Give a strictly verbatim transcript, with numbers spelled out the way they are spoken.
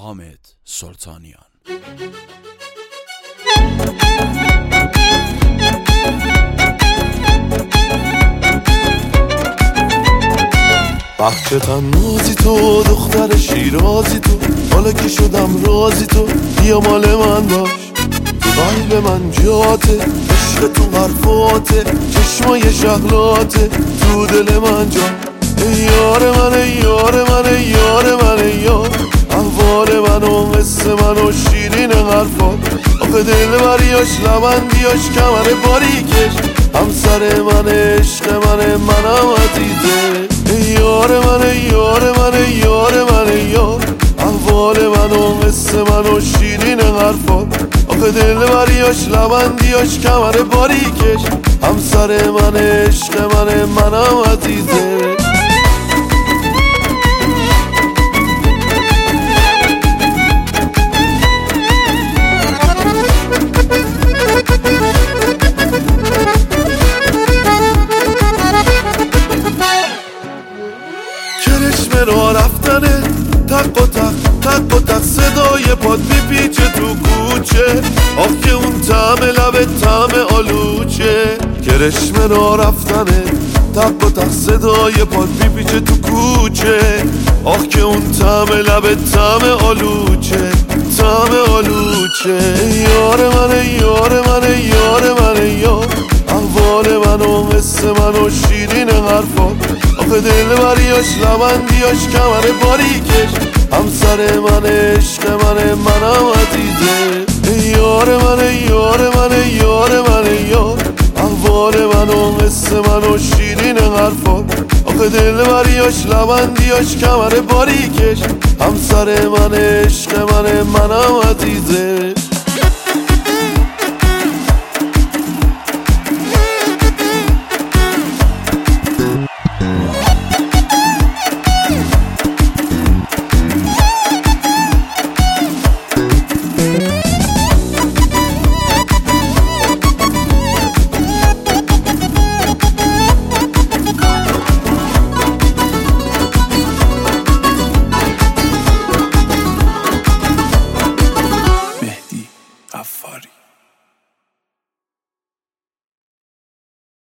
حامد سلطانیان. بخت تنازی تو دختر شیرازی تو، حالا که شدم رازی تو بیا مال من باش. تو قلب من جاته، عشق تو حرفاته، چشمای شغلاته تو دل من جا. ای یار من ای یار من ای یار من ای یار، احوال من و قصه من و شیرین حرفات. آخه دل بریاش لبندیاش کمر باریکش، همسر من عشق من منم عزیزه. ای یار من ای یار من ای یار من ای یار، احوال من و قصه من و شیرین حرفات. آخه دل بریاش لبندیاش کمر باریکش، همسر من عشق من منم عزیزه. کرشمه را رفتنه، تق و تق تق و تق صدای پاد میپیچه تو کوچه. آخ که اون طعم لب طعم آلوچه. کرشمه را رفتنه، تق و تق صدای پاد میپیچه تو کوچه. آخ که اون طعم لب طعم آلوچه طعم آلوچه. ای یار من ای یار من ای یار من ای یار، احوال من و قصه من و شیرین حرفات. آخه دل بریاش لبندیاش کمر باریکش، همسر من عشق من منم عزیزه. ای یار من ای یار من ای یار من ای یار، احوال من و قصه من و شیرین حرفات. آخه دل بریاش لبندیاش کمر باریکش، همسر من عشق من منم عزیزه.